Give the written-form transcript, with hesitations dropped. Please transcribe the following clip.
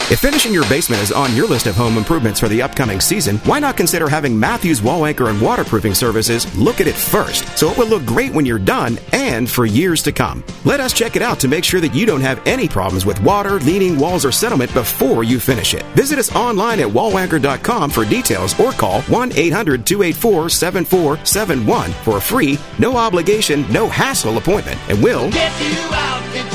If finishing your basement is on your list of home improvements for the upcoming season, why not consider having Matthews Wall Anchor and Waterproofing Services look at it first, so it will look great when you're done and for years to come. Let us check it out to make sure that you don't have any problems with water, leaning, walls, or settlement before you finish it. Visit us online at wallanchor.com for details or call 1-800-284-7471 for a free, no obligation, no hassle appointment, and we'll get you out.